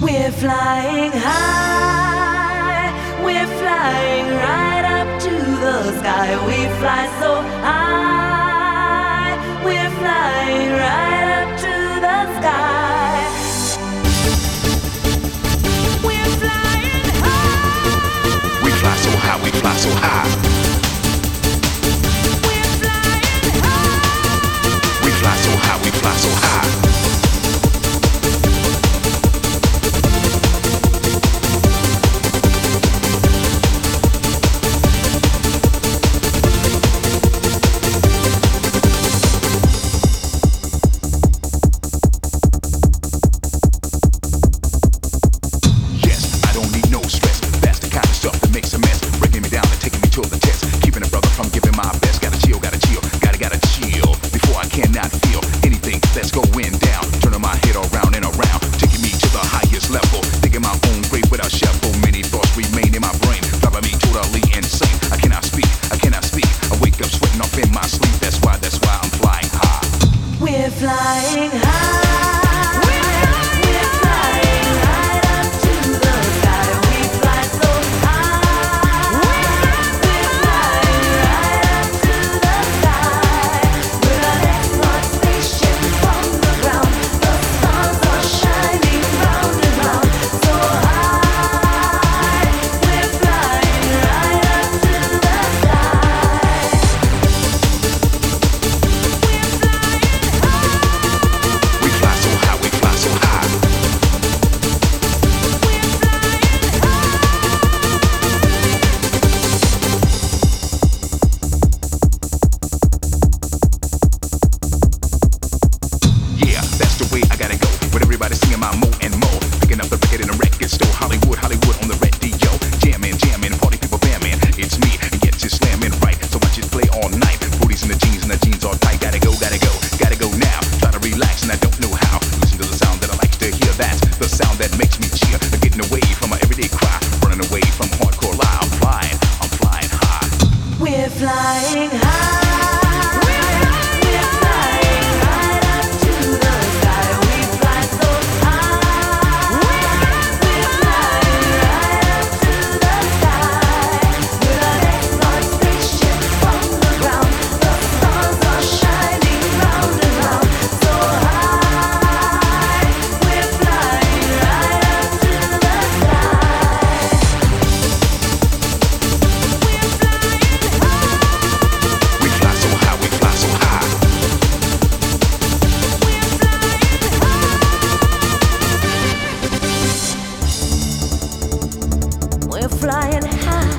We're flying high, we're flying right up to the sky. We fly so high, we're flying right up to the sky. We're flying high. We fly so high, we fly so high. We're flying high. We fly so high, we fly so high. We're flying high. We're flying right up to the sky. We fly so high. We're flying right up to the sky. We're an export spaceship from the ground. The stars are shining round and round. So high. We're flying right up to the sky. We fly so high, we fly so high. Yeah, that's the way I gotta go. With everybody singing my mo and mo. Picking up the record in a record store. Hollywood, Hollywood on the radio. Jamming, jamming, party people bamming. It's me, and gets you slamming right. So watch it play all night. Booties in the jeans and the jeans all tight. Gotta go, gotta go, gotta go now. Try to relax and I don't know how. Listen to the sound that I like to hear. That's the sound that makes me cheer. Getting away from my everyday cry. Running away from hardcore lie. I'm flying high. We're flying high. We're flying right up to the sky. We fly so high. We're flying right up to the sky. We're an export spaceship from the ground. The stars are shining round and round. So high. We're flying right up to the sky. We fly so high, we fly so high. We're flying high,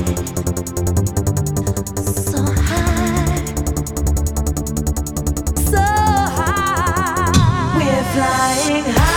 so high, so high. We're flying high.